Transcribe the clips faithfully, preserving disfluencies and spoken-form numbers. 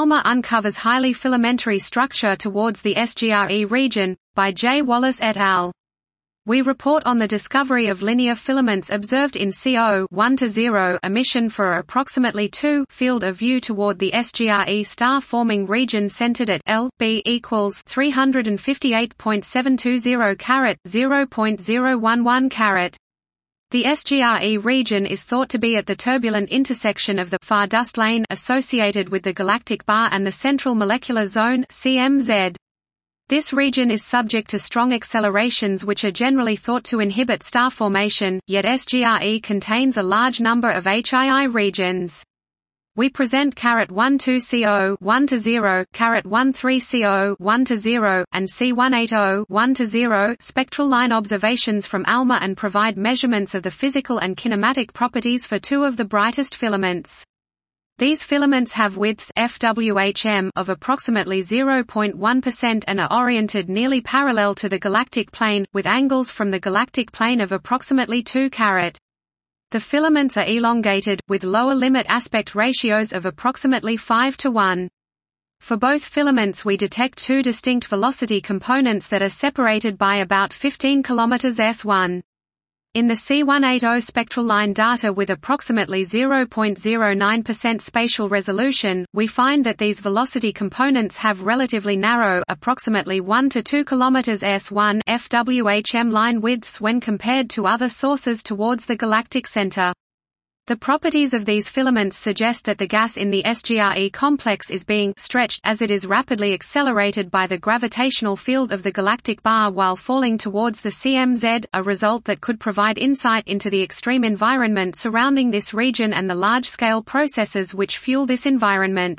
ALMA uncovers highly filamentary structure towards the S G R E region, by J. Wallace et al. We report on the discovery of linear filaments observed in C O one to zero emission for approximately two field of view toward the S G R E star-forming region centered at L B equals three hundred fifty-eight point seven two zero carat zero point zero one one carat. The S G R E region is thought to be at the turbulent intersection of the far dust lane associated with the galactic bar and the central molecular zone C M Z. This region is subject to strong accelerations which are generally thought to inhibit star formation, yet S G R E contains a large number of H I I regions. We present carat one two C O one to zero, carat one three C O one to zero, and C one eighty one to zero spectral line observations from ALMA and provide measurements of the physical and kinematic properties for two of the brightest filaments. These filaments have widths F W H M of approximately zero point one percent and are oriented nearly parallel to the galactic plane, with angles from the galactic plane of approximately two carat. The filaments are elongated, with lower limit aspect ratios of approximately five to one. For both filaments we detect two distinct velocity components that are separated by about fifteen kilometers S one. In the C one eighty spectral line data with approximately zero point zero nine percent spatial resolution, we find that these velocity components have relatively narrow, approximately one to two kilometers S one F W H M line widths when compared to other sources towards the galactic center. The properties of these filaments suggest that the gas in the S G R E complex is being stretched as it is rapidly accelerated by the gravitational field of the galactic bar while falling towards the C M Z, a result that could provide insight into the extreme environment surrounding this region and the large-scale processes which fuel this environment.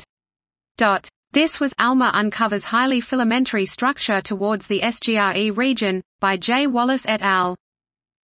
This was ALMA uncovers highly filamentary structure towards the S G R E region, by J. Wallace et al.